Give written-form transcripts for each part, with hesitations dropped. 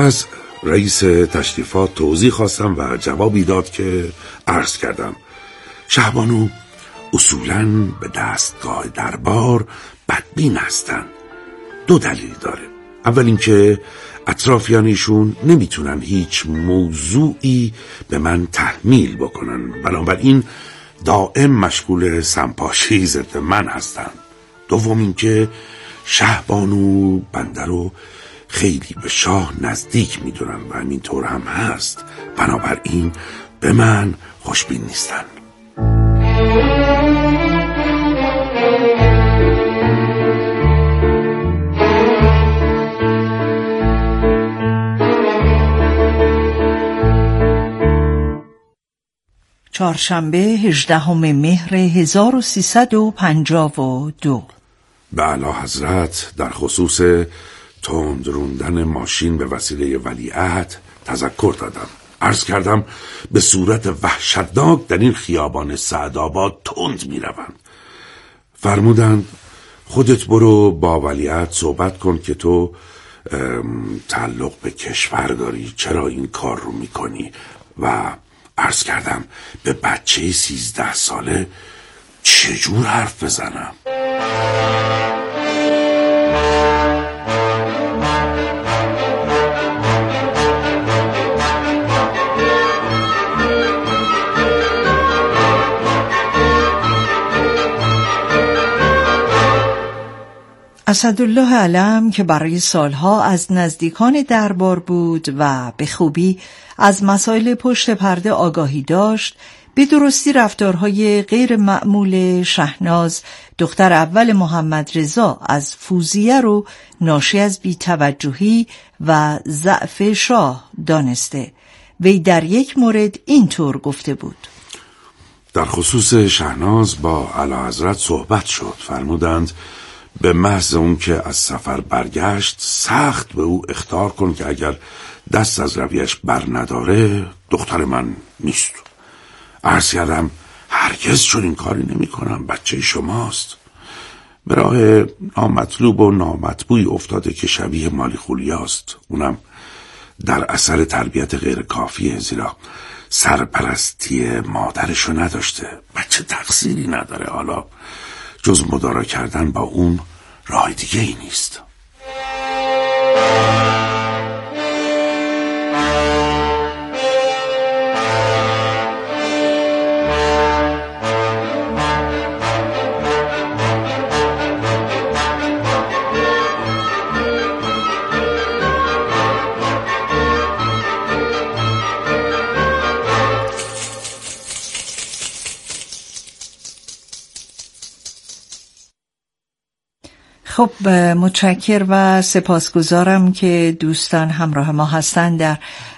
از رئیس تشریفات توضیح خواستم و جوابی داد که عرض کردم شهبانو اصولاً به دستگاه دربار بدبین هستن. 2 دلیل داره. اول اینکه اطرافیان ایشون نمیتونن هیچ موضوعی به من تحمیل بکنن، بنابراین دائم مشغول سمپاشی ضد من هستن. دوم اینکه شهبانو بنده رو خیلی به شاه نزدیک میدونن و همینطور هم هست، بنابراین به من خوشبین نیستن. چهارشنبه 18 مهر 1352. به اعلی حضرت در خصوص تند روندن ماشین به وسیله ولیعهد تذکر دادم. عرض کردم به صورت وحشتناک در این خیابان سعدآباد تند می روند. فرمودند خودت برو با ولیعهد صحبت کن که تو تعلق به کشور داری، چرا این کار رو می کنی؟ و عرض کردم به بچه 13 ساله چجور حرف بزنم؟ اسدالله علم که برای سالها از نزدیکان دربار بود و به خوبی از مسائل پشت پرده آگاهی داشت، به درستی رفتارهای غیر معمول شهناز دختر اول محمد رضا از فوزیه رو ناشی از بی‌توجهی و ضعف شاه دانسته. وی در یک مورد اینطور گفته بود: در خصوص شهناز با اعلیحضرت صحبت شد. فرمودند به محض اون که از سفر برگشت سخت به او اخطار کن که اگر دست از رویش بر نداره دختر من نیست. عرض کردم هرگز چون این کاری نمی کنم، بچه شماست. به راه نامطلوب و نامطبوعی افتاده که شبیه مالی خولیاست، اونم در اثر تربیت غیر کافیه، زیرا سرپرستی مادرشو نداشته. بچه تقصیری نداره، حالا جز مدارا کردن با اون راه دیگه ای نیست. خب متشکر و سپاسگزارم که دوستان همراه ما هستند در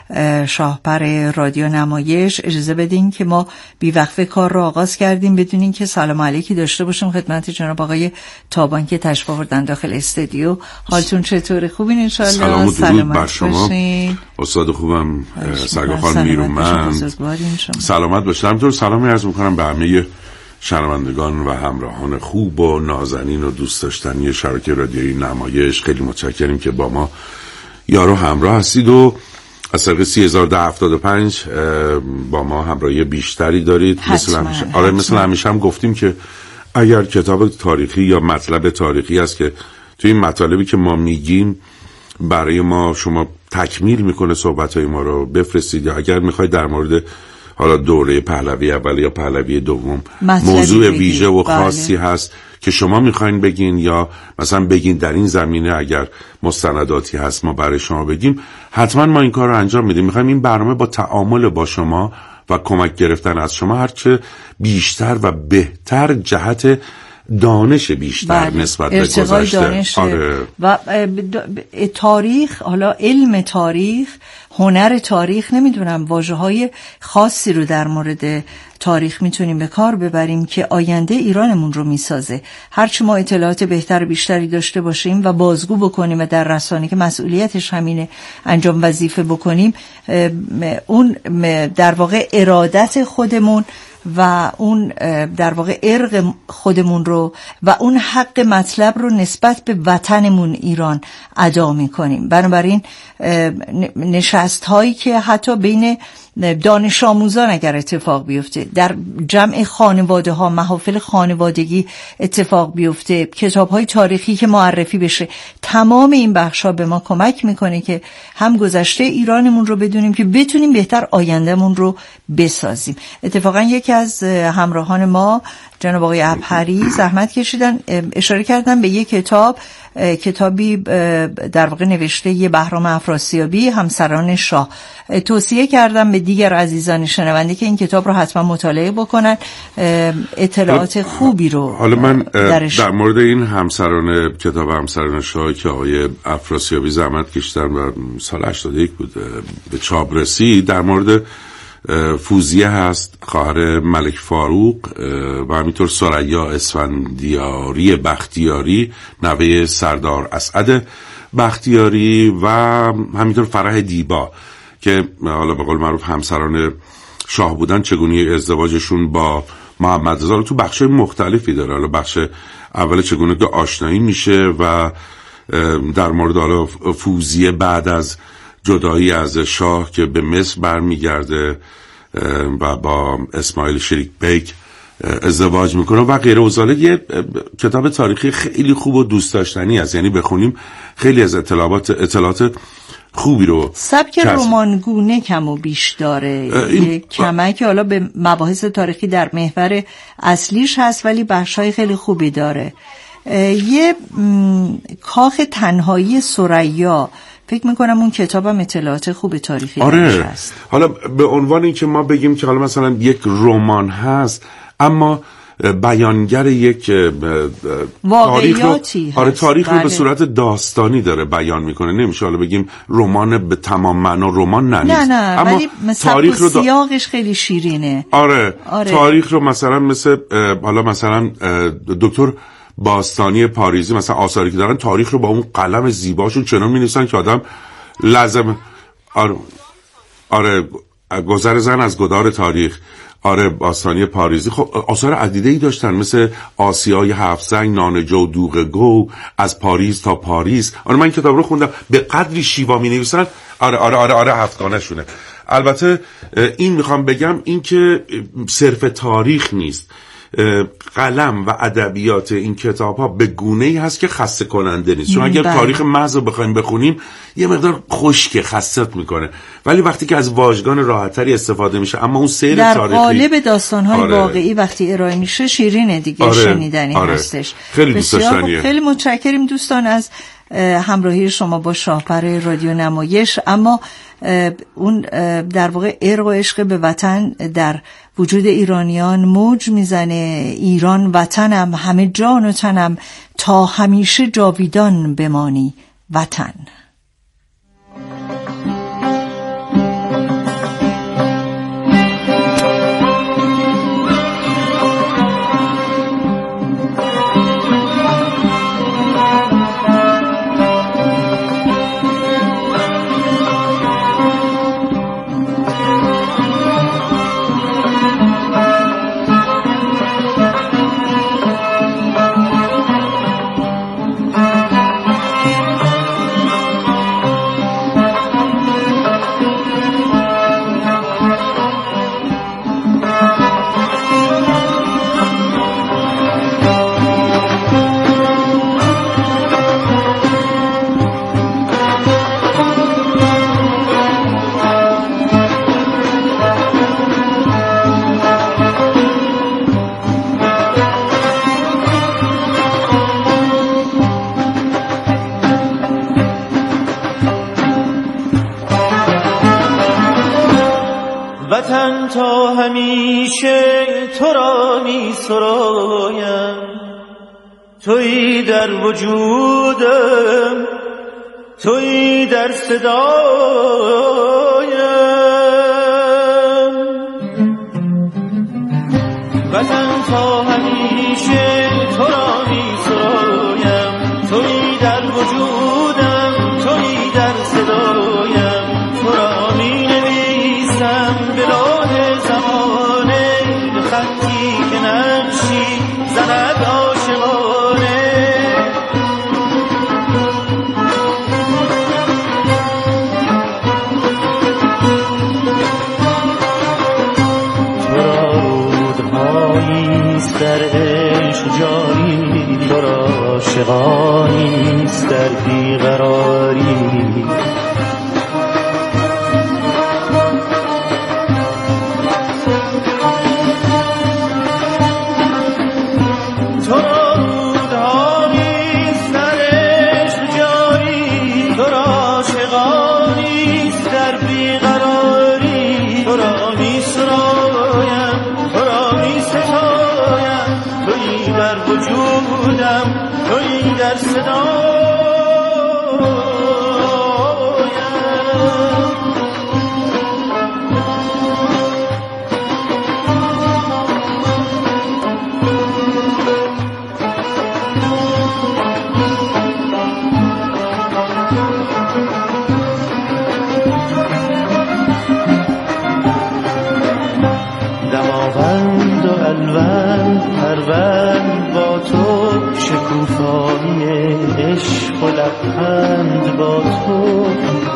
شاهپر رادیو نمایش. اجازه بدین که ما بیوقفه کار رو آغاز کردیم بدون این که سلام علیکی داشته باشیم خدمت جناب آقای تابان که تشریف آوردن داخل استودیو. حالتون چطوره؟ خوبین ان شاء الله؟ سلام بر شما. استاد خوبم سرگاخان نیرومند. سلامت باشید. همینطور سلامی عرض می‌کنم به همه شنوندگان و همراهان خوب و نازنین و دوست داشتنی شبکه رادیویی نمایش. خیلی متشکریم که با ما یارو همراه هستید و از طریق 3075 با ما همراهی بیشتری دارید. مثل همیشه هم گفتیم که اگر کتاب تاریخی یا مطلب تاریخی است که توی این مطالبی که ما میگیم برای ما شما تکمیل میکنه صحبتهای ما رو بفرستید، یا اگر میخواید در مورد حالا دوره پهلوی اول یا پهلوی دوم موضوع ویژه و خاصی هست که شما میخواین بگین، یا مثلا بگین در این زمینه اگر مستنداتی هست ما برای شما بگیم، حتما ما این کار رو انجام میدیم. میخوایم این برنامه با تعامل با شما و کمک گرفتن از شما هرچه بیشتر و بهتر جهت دانش بیشتر نسبت به گذشته و تاریخ، حالا علم تاریخ، هنر تاریخ، نمیدونم واژه‌های خاصی رو در مورد تاریخ میتونیم به کار ببریم که آینده ایرانمون رو میسازه. هرچی ما اطلاعات بهتر و بیشتری داشته باشیم و بازگو بکنیم و در رسانه که مسئولیتش همینه انجام وظیفه بکنیم، اون در واقع ارادت خودمون و اون در واقع ارق خودمون رو و اون حق مطلب رو نسبت به وطنمون ایران ادا میکنیم. بنابراین نشست هایی که حتی بین دانش آموزان اگر اتفاق بیفته، در جمع خانواده ها، محافل خانوادگی اتفاق بیفته، کتاب های تاریخی که معرفی بشه، تمام این بخش ها به ما کمک میکنه که هم گذشته ایرانمون رو بدونیم که بتونیم بهتر آیندهمون رو بسازیم. اتفاقا یکی از همراهان ما جناب آقای ابهری زحمت کشیدن، اشاره کردن به یک کتابی در واقع نوشته یه بهرام افراسیابی، همسران شاه. توصیه کردم به دیگر عزیزان شنونده که این کتاب رو حتما مطالعه بکنن، اطلاعات خوبی رو حالا من در مورد این کتاب همسران شاه که آقای افراسیابی زحمت کشیدن و سال 81 بود به چاپ رسید، در مورد فوزیه هست، خواهر ملک فاروق، و همینطور ثریا اسفندیاری بختیاری، نوه سردار اسعد بختیاری، و همینطور فرح دیبا که حالا به قول معروف همسران شاه بودن. چگونه ازدواجشون با محمد رضا رو تو بخشای مختلفی داره. حالا بخش اول چگونه که آشنایی میشه و در مورد حالا فوزیه بعد از جدایی از شاه که به مصر برمیگرده و با اسماعیل شریک بیک ازدواج میکنه و غیره و ذالک. یه کتاب تاریخی خیلی خوب و دوست داشتنی است، یعنی بخونیم خیلی از اطلاعات خوبی رو. سبک رمانگونه کم و بیش داره، کمک حالا به مباحث تاریخی در محور اصلیش هست ولی بخشای خیلی خوبی داره. یه کاخ تنهایی ثریا، فکر میکنم اون کتابم اطلاعات خوب تاریخی هست. حالا به عنوان این که ما بگیم که حالا مثلا یک رمان هست اما بیانگر یک واقعیاتی هست. تاریخ رو به صورت داستانی داره بیان میکنه. نمیشه حالا بگیم رمان به تمام معنا رمان نه اما ولی تاریخ رو سیاقش خیلی شیرینه. آره. تاریخ رو مثلا مثل حالا مثلا دکتر باستانی پاریزی مثلا آثاری که دارن، تاریخ رو با اون قلم زیباشون چنان می‌نویسن که آدم لازم آره گذر زن از گدار تاریخ. آره باستانی پاریزی خب آثار عدیده‌ای داشتن، مثل آسیای هفت زنگ، نانجو دوغ گو، از پاریز تا پاریز. آره من این کتاب رو خوندم، به قدری شیوا می‌نویسن. آره هفتگانه شونه. البته این میخوام بگم این که صرف تاریخ نیست، قلم و ادبیات این کتاب ها به گونه‌ای هست که خسته کننده نیست. چون اگر تاریخ محض رو بخوایم بخونیم یه مقدار خشک خستت میکنه، ولی وقتی که از واژگان راحت‌تری استفاده میشه اما اون سیر در تاریخی در قالب داستان‌های واقعی وقتی ارائه میشه شیرینه دیگه. شنیدنی هستش. خیلی دوست داشتنیه. خیلی متشکریم دوستان از همراهی شما با شاهپر رادیو نمایش. اما اون در واقع ارق و عشق به وطن در وجود ایرانیان موج میزنه. ایران وطنم، همه جان و تنم، تا همیشه جاویدان بمانی وطن. وطن تا همیشه تو را می سرایم، تویی در وجودم، تویی در صدایم. وطن تا همیشه تو را می سرایم، تویی در وجودم، تویی در صدایم. تو را می نویسم به لوح زمانه، به عشق و لبخند با تو،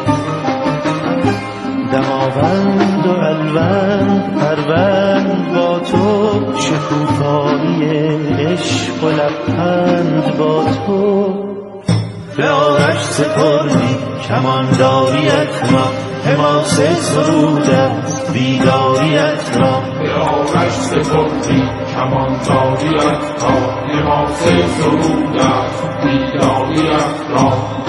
دماوند و الوند پروند با تو، شکوفایی عشق و لبخند با تو. به آرش سپردی کمانداریت را، حماس سرودت بیداریت را. به آرش سپردی کمانداریت را، حماس سرودت بیداریت را.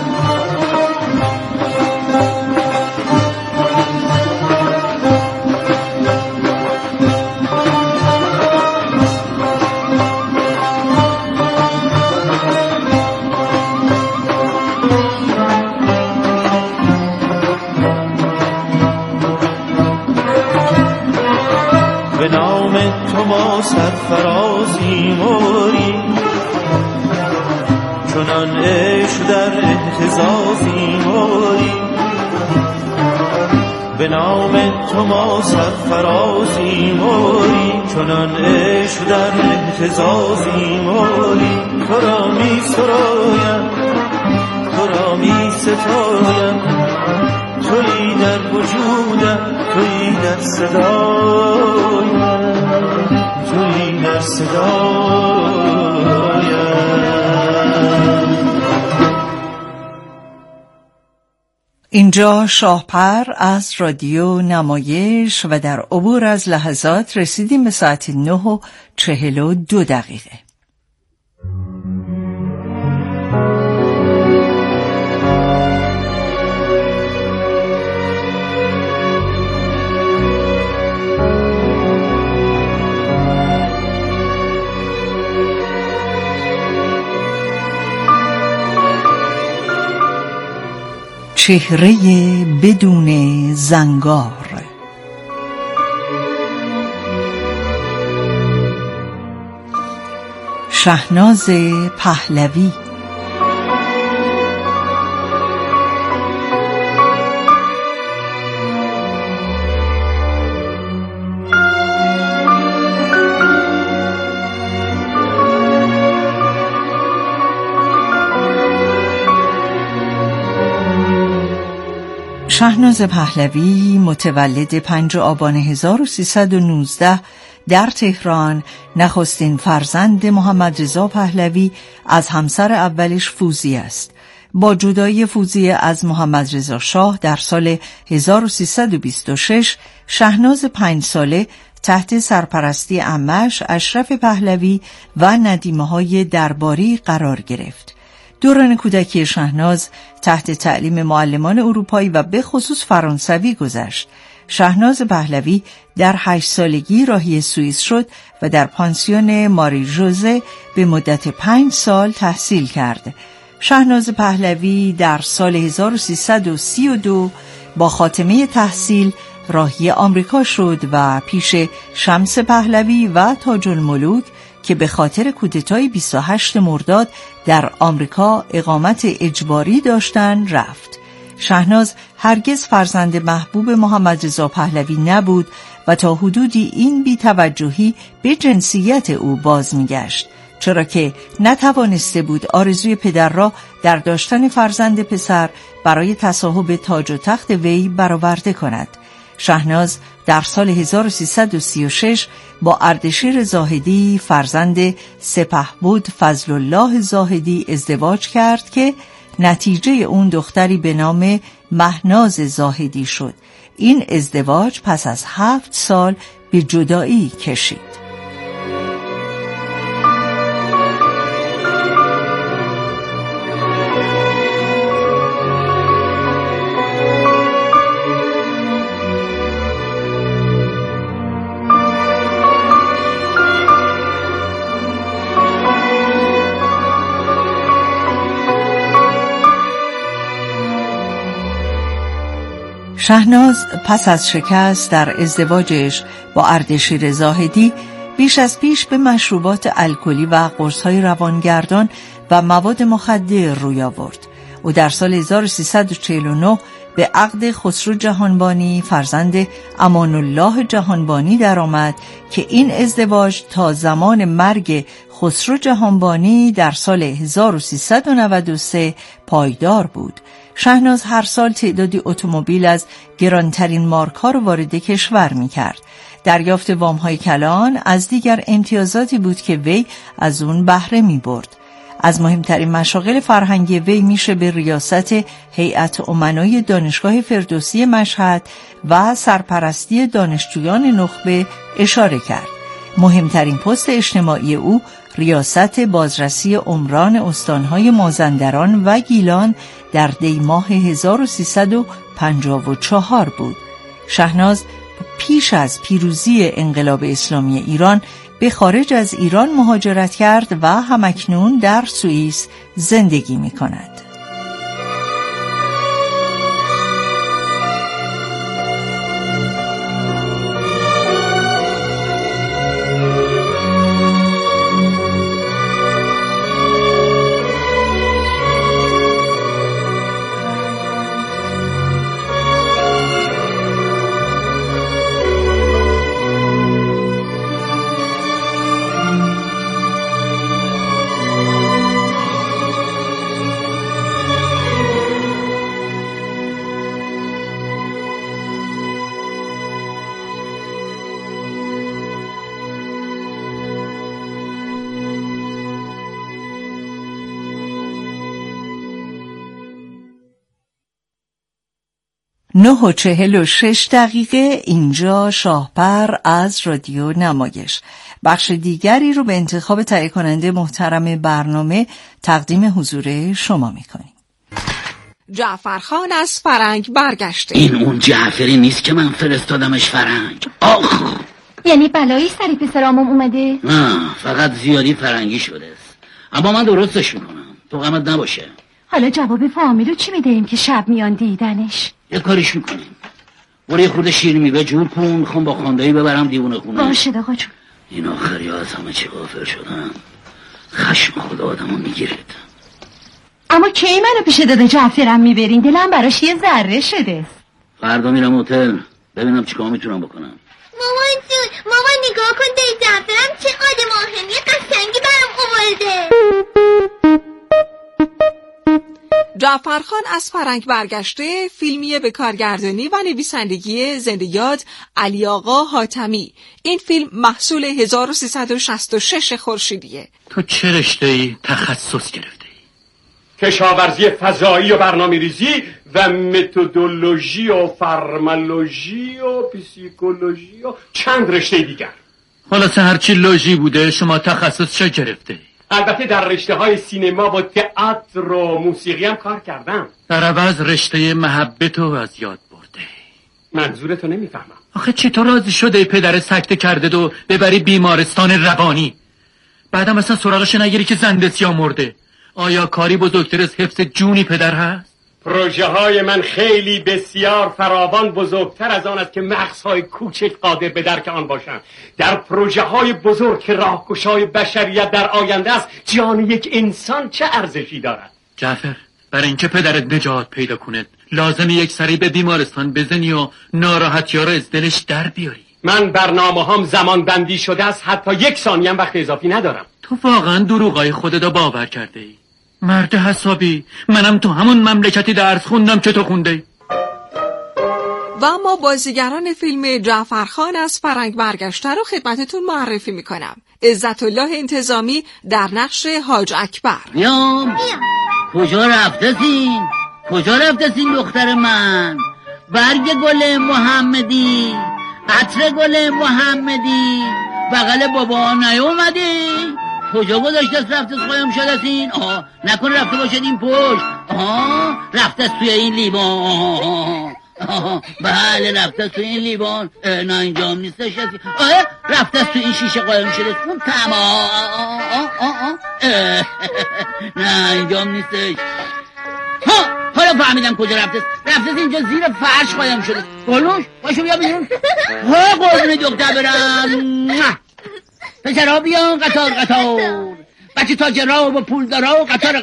به نام تو ما سرفرازیم موری، چنان عشق در اهتزازیم موری. به نام تو ما سرفرازیم موری، چنان عشق در اهتزازیم موری. تو را می سرایم، تو را می ستایم، تویی در وجودم، تویی در صدایم، تویی در صدایم. اینجا شاهپر از رادیو نمایش و در عبور از لحظات رسیدیم به ساعت 9:42. چهره بدون زنگار. شهناز پهلوی. شهناز پهلوی متولد 5 آبان 1319 در تهران، نخستین فرزند محمد رضا پهلوی از همسر اولش فوزیه است. با جدایی فوزیه از محمد رضا شاه در سال 1326 شهناز 5 ساله تحت سرپرستی عمه‌اش اشرف پهلوی و ندیمه‌های درباری قرار گرفت. دوران کودکی شهناز تحت تعلیم معلمان اروپایی و به خصوص فرانسوی گذشت. شهناز پهلوی در 8 سالگی راهی سوئیس شد و در پانسیون ماری ژوزه به مدت 5 سال تحصیل کرد. شهناز پهلوی در سال 1332 با خاتمه تحصیل راهی آمریکا شد و پیش شمس پهلوی و تاج الملوک که به خاطر کودتای 28 مرداد در آمریکا اقامت اجباری داشتند رفت. شهناز هرگز فرزند محبوب محمد رضا پهلوی نبود و تا حدودی این بی‌توجهی به جنسیت او باز می‌گشت، چرا که نتوانسته بود آرزوی پدر را در داشتن فرزند پسر برای تصاحب تاج و تخت وی برآورده کند. شهناز در سال 1336 با اردشیر زاهدی فرزند سپهبد فضل الله زاهدی ازدواج کرد که نتیجه اون دختری به نام مهناز زاهدی شد. این ازدواج پس از 7 سال به جدایی کشید. شهناز پس از شکست در ازدواجش با اردشیر زاهدی بیش از پیش به مشروبات الکلی و قرص‌های روانگردان و مواد مخدر روی آورد. او در سال 1349 به عقد خسرو جهانبانی فرزند امان الله جهانبانی درآمد که این ازدواج تا زمان مرگ خسرو جهانبانی در سال 1393 پایدار بود. شهناز هر سال تعدادی اتومبیل از گرانترین مارک‌ها را وارد کشور می‌کرد. دریافت وام‌های کلان از دیگر امتیازاتی بود که وی از اون بهره می‌برد. از مهمترین مشاغل فرهنگی وی میشه به ریاست هیئت امنای دانشگاه فردوسی مشهد و سرپرستی دانشجویان نخبه اشاره کرد. مهمترین پست اجتماعی او ریاست بازرسی عمران استانهای مازندران و گیلان در دی ماه 1354 بود. شهناز پیش از پیروزی انقلاب اسلامی ایران به خارج از ایران مهاجرت کرد و همکنون در سوئیس زندگی می کند. نه و 46 دقیقه. اینجا شاهپر از رادیو نمایش. بخش دیگری رو به انتخاب تهیه کننده محترم برنامه تقدیم حضور شما میکنیم. جعفرخان از فرنگ برگشته. این اون جعفری نیست که من فرستادمش فرنگ. آخ، یعنی بلایی سری پسرامم اومده؟ نه، فقط زیادی فرنگی شده است. اما من درستش میکنم، تو غمت نباشه. حالا جواب فامیل رو چی میدهیم که شب میان دیدنش؟ یه کاریش میکنیم. برو یه خورده شیر میوه جور کن، میخوام با خاندایی ببرم دیوونه خونه. باشه آقا جون. این آخری ها از همه چی غافل شدن. خشم خدا آدمو میگیرد. اما کی منو پیش داده جعفرم میبرین؟ دلم براش یه ذره شده. فردا میرم هتل ببینم چیکار میتونم بکنم. مامان جون، مامان نگاه کن دایی جعفرم چه آدم آهنی قشنگی برام آورده. جعفرخان از فرنگ برگشته فیلمیه به کارگردانی و نویسندگی زنده‌یاد علی آقا حاتمی. این فیلم محصول 1366 خورشیدیه. تو چه رشته‌ای تخصص گرفته ای؟ کشاورزی فضایی و برنامه‌ریزی و متدولوژی و فرمالوژی و پسیکولوژی و چند رشته دیگر. خلاصه هرچی لوژی بوده شما تخصص چه گرفته ای؟ البته در رشته‌های سینما و تئاتر و موسیقی هم کار کردم. در عوض رشته محبت رو از یاد برده. منظورتو نمیفهمم. آخه چطور راضی شده پدر سکته کرده دو ببری بیمارستان روانی؟ بعدم اصلا سراغش نگیری که زنده‌ست یا مرده؟ آیا کاری بزرگتر از حفظ جونی پدر هست؟ پروژه های من خیلی بسیار فراوان بزرگتر از آن است که مغزهای کوچک قادر به درک آن باشند. در پروژه های بزرگ که راهگشای بشریت در آینده است، جان یک انسان چه ارزشی دارد؟ جعفر، برای اینکه پدرت نجات پیدا کنه لازم یک سری به بیمارستان بزنی و ناراحتی‌ها را از دلش در بیاری. من برنامه‌هام زمان بندی شده است، حتی یک ثانیه هم وقت اضافی ندارم. تو واقعا دروغای خودت باور کرده ای؟ مرد حسابی، منم تو همون مملکتی درس خوندم که تو خونده. و ما بازیگران فیلم جعفرخان از فرنگ برگشته رو خدمتتون معرفی میکنم. عزت الله انتظامی در نقش حاج اکبر. بیام کجا رفتسین؟ کجا رفتسین دختر من؟ برگ گل محمدی، عطر گل محمدی، بغل بابا نیومدی؟ کجا گذاشته است رفته قایم شده است این؟ نکنه رفته باشد این پشت؟ رفته است توی این لیوان؟ بله رفته است توی این لیوان. نه اینجام نیستش. رفته است توی این شیشه قایم شده است. تمام. نه اینجام نیستش. حالا فهمیدم کجا رفته است. رفته است اینجا زیر فرش قایم شده است. گلوش باشو بیا بیرون. قربون دکتر برم. پسرها بیان قطار قطار. بچه تاجرها و پولدارا و قطار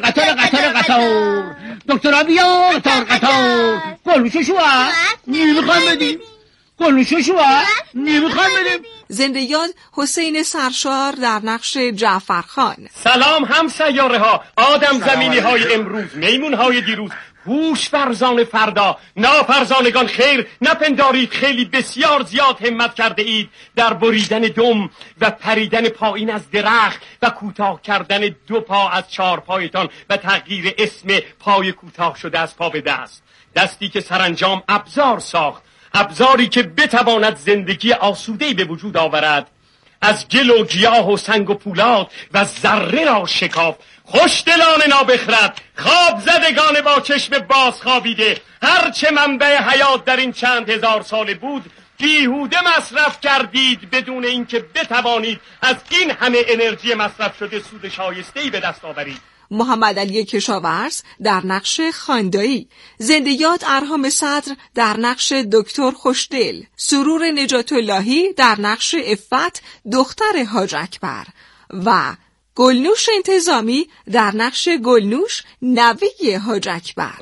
دکترها بیا قطار گلوشو شو نمیخوام بدیم گلوشو شو نمیخوام بدیم. زنده یاد حسین سرشار در نقش جعفرخان. سلام هم سیاره ها، آدم زمینی های امروز، میمون های دیروز، هوش فرزان فردا، نافرزانگان خیر نپندارید خیلی بسیار زیاد همت کرده اید در بریدن دم و پریدن پایین از درخت و کوتاه کردن 2 پا از 4 پایتان و تغییر اسم پای کوتاه شده از پا به دست. دستی که سرانجام ابزار ساخت، ابزاری که بتواند زندگی آسوده‌ای به وجود آورد، از گل و گیاه و سنگ و پولاد و ذره را شکافت. خوشدلان نابخرد، خواب زدگان با چشم باز خوابیده، هرچه منبع حیات در این چند هزار ساله بود بیهوده مصرف کردید بدون اینکه بتوانید از این همه انرژی مصرف شده سود شایسته‌ای به دست آورید. محمد علی کشاورز در نقش خاندایی، زنده یاد ارهام صدر در نقش دکتر خوشدل، سرور نجات اللهی در نقش عفت دختر حاج اکبر و گلنوش انتظامی در نقش گلنوش نوه حاج اکبر.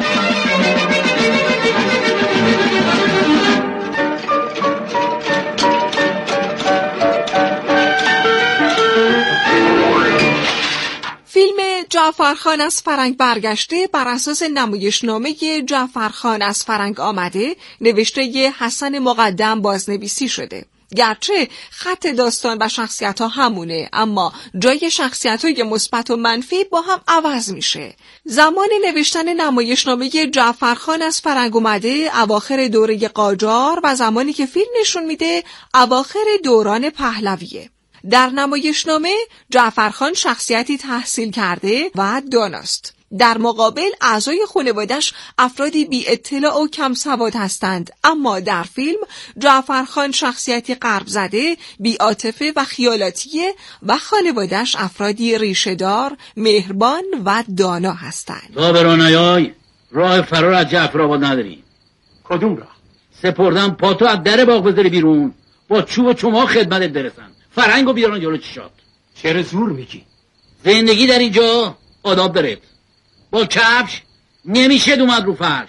فیلم جعفرخان از فرنگ برگشته بر اساس نمایشنامه جعفرخان از فرنگ آمده نوشته حسن مقدم بازنویسی شده. گرچه خط داستان و شخصیت ها همونه، اما جای شخصیت های مثبت و منفی با هم عوض میشه. زمان نوشتن نمایشنامه جعفرخان از فرنگ اومده اواخر دوره قاجار و زمانی که فیلم نشون میده اواخر دوران پهلویه. در نمایشنامه جعفرخان شخصیتی تحصیل کرده و داناست. در مقابل اعضای خانواده‌اش افرادی بی اطلاع و کم سواد هستند، اما در فیلم جعفرخان شخصیتی غرب زده، بی عاطفه و خیالاتیه و خانواده‌اش افرادی ریشه‌دار، مهربان و دانا هستند. تا برانایای راه فرار از جعفرآباد نداری. کدوم راه؟ سپردم پاتو از در باغ بذاری بیرون، با چوب و چماق خدمتت برسن. فرنگو بیارن جلو چشات. چرا زور میگی؟ زندگی در اینجا آداب داره. با کفش نمیشه اومد رو فرش.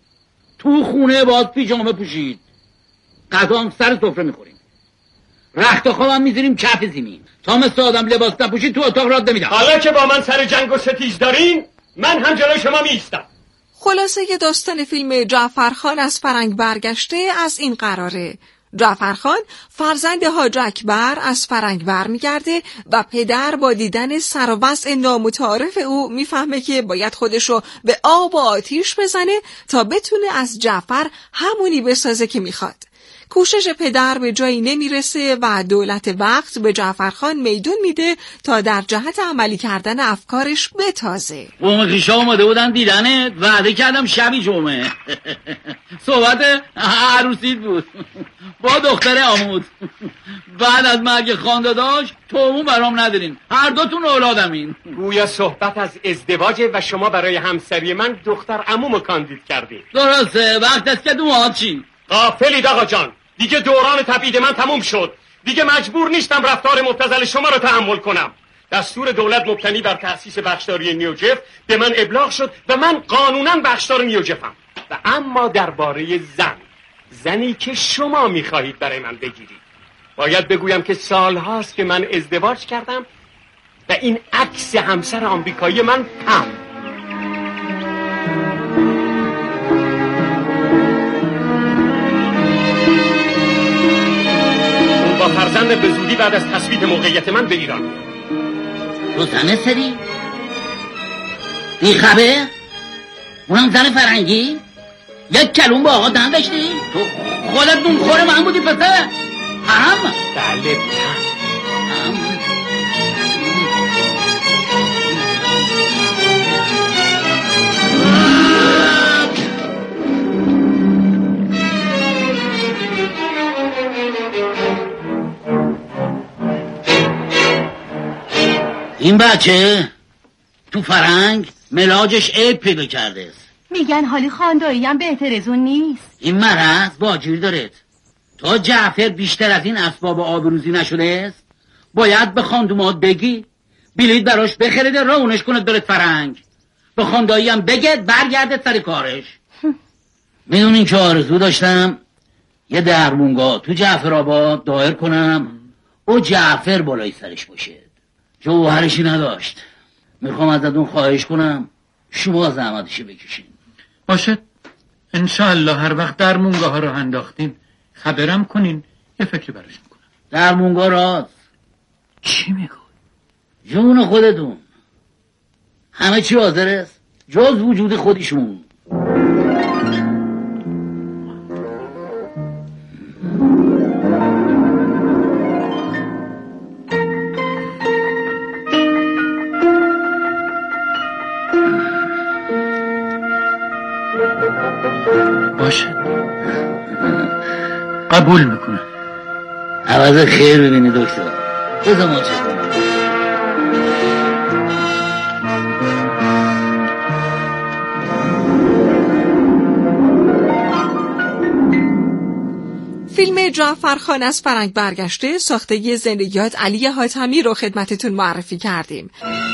تو خونه باز پیجامه پوشید. غذا هم سر سفره میخوریم. رخت خوابم میذاریم کف زمین. تا مثل آدم لباس نپوشید تو اتاق راه نمیدم. حالا که با من سر جنگ و ستیز دارین، من هم جلوی شما میایستم. خلاصه داستان فیلم جعفرخان از فرنگ برگشته از این قراره: جعفرخان فرزند حاج اکبر از فرنگ برمیگرده و پدر با دیدن سر و وضع نامتعارف او میفهمه که باید خودشو به آب و آتیش بزنه تا بتونه از جعفر همونی بسازه که میخواد. کوشش پدر به جایی نمیرسه و دولت وقت به جعفرخان میدون میده تا در جهت عملی کردن افکارش بتازه. قوم خیشا اومده بودن دیدنت، وعده کردم شبی جمعه. صحبت عروسیت بود با دختر آمود. بعد از مرگ خانداداش تومون برام ندارین، هر دوتون اولادمین. گویا صحبت از ازدواجه و شما برای همسری من دختر عمومو کاندید کردید. درسته، وقت است که دومات چی؟ غافلید آقا جان، دیگه دوران تبعید من تموم شد. دیگه مجبور نیستم رفتار مبتذل شما رو تحمل کنم. دستور دولت مبتنی بر تأسیس بخشداری نیوجف به من ابلاغ شد و من قانونا بخشدار نیوجفم. و اما درباره زنی که شما میخواهید برای من بگیرید، باید بگویم که سالهاست که من ازدواج کردم و این عکس همسر آمریکایی من هم. با فرزند به زودی بعد از تثبیت موقعیت من به ایران. تو زن سری؟ بیخبر؟ اونم زن فرنگی؟ یک کلون با آقا دن داشتی؟ تو خودت نونخور من بودی پسر؟ هم؟ بله این بچه تو فرنگ ملاجش عیب پیدا کرده است. میگن حالی خاندایی هم بهتر از اون نیست. این مرض باجیر دارد. تا جعفر بیشتر از این اسباب آبروزی نشده است، باید به خاندومات بگی بلیط براش بخریده راونش کنه دلت فرنگ، به خاندایی هم بگد برگرده سر کارش. میدونین که آرزو داشتم یه درمونگاه تو جعفرآباد دایر کنم و جعفر بالای سرش باشه. جوهرشی نداشت. میخوام ازتون خواهش کنم شما زحمتشو بکشین. باشه انشاءالله هر وقت درمونگاه ها رو انداختین خبرم کنین، یه فکری براش میکنم. درمونگاه راست. چی میگو؟ جون خودتون همه چی حاضر است جز وجود خودشون. باشه قبول میکنم. عوض خیر ببینی دکتر. بذار ما چه کنم. فیلم جعفرخان از فرنگ برگشته ساخته زندگیات علی حاتمی رو خدمتتون معرفی کردیم.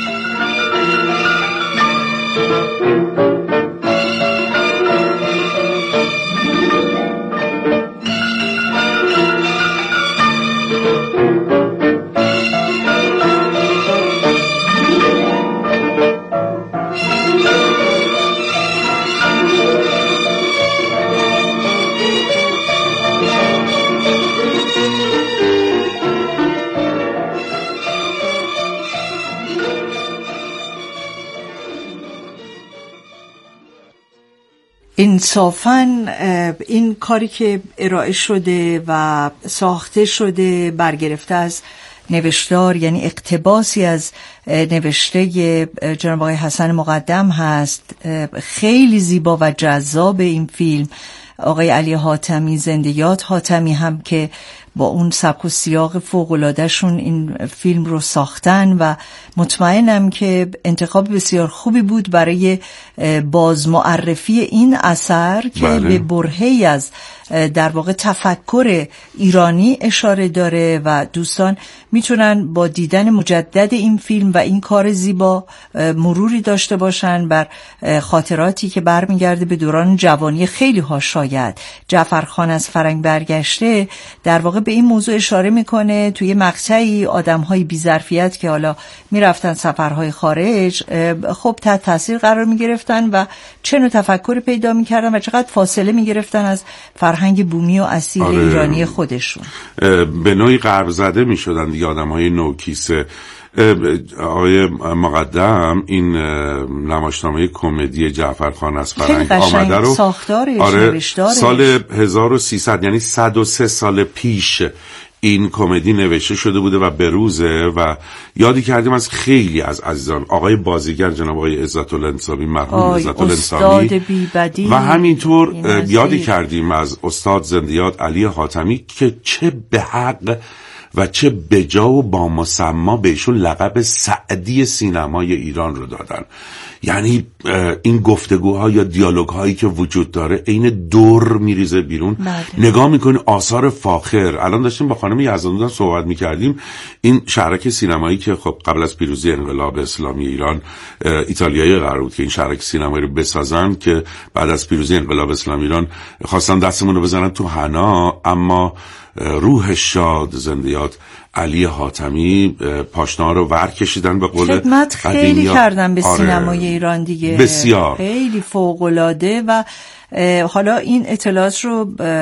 انصافاً این کاری که ارائه شده و ساخته شده برگرفته از نوشتار، یعنی اقتباسی از نوشته جناب آقای حسن مقدم هست. خیلی زیبا و جذاب این فیلم. آقای علی حاتمی، زندیات حاتمی هم که با اون سبک و سیاق فوق‌العاده‌شون این فیلم رو ساختن و مطمئنم که انتخاب بسیار خوبی بود برای بازمعرفی این اثر که به برهه‌ای از در واقع تفکر ایرانی اشاره داره و دوستان میتونن با دیدن مجدد این فیلم و این کار زیبا مروری داشته باشن بر خاطراتی که برمیگرده به دوران جوانی خیلی ها. شاید جعفرخان از فرنگ برگشته در واقع به این موضوع اشاره میکنه. توی مقطعی آدم‌های بی‌ظرفیت که حالا میرفتن سفرهای خارج خب تحت تاثیر قرار میگرفتن و چه نوع تفکر پیدا میکردن و چقدر فاصله میگرفتن از فرهنگ بومی و اصیل ایرانی خودشون. به نوعی غرب زده میشدن دیگه آدم‌های نوکیسه. آقای مقدم این نمایشنامه کمدی جعفرخان از فرنگ آمده رو سال 1300 یعنی 103 سال پیش این کمدی نوشته شده بوده و به روزه و یادی کردیم از خیلی از عزیزان. آقای بازیگر جناب آقای عزت الله انصاری، مرحوم عزت الله انصاری، و همینطور یادی کردیم از استاد زندیات علی حاتمی که چه به حق و چه بجا و با مسما بهشون لقب سعدی سینمای ایران رو دادن. یعنی این گفتگوها یا دیالوگ‌هایی که وجود داره عین دور میریزه بیرون. نگاه میکنی آثار فاخر. الان داشتیم با خانم یزدانی صحبت میکردیم. این شهرک سینمایی که خب قبل از پیروزی انقلاب اسلامی ایران ایتالیایی قرار بود که این شهرک سینمایی رو بسازن، که بعد از پیروزی انقلاب اسلامی ایران خواستن دستمون رو بزنن تو حنا، اما روح شاد زندیات علی حاتمی پاشنه‌ها رو ور کشیدن به قول خدمت خیلی کردن به سینمای ایران دیگه. بسیار خیلی فوق‌العاده. و حالا این اطلاعات رو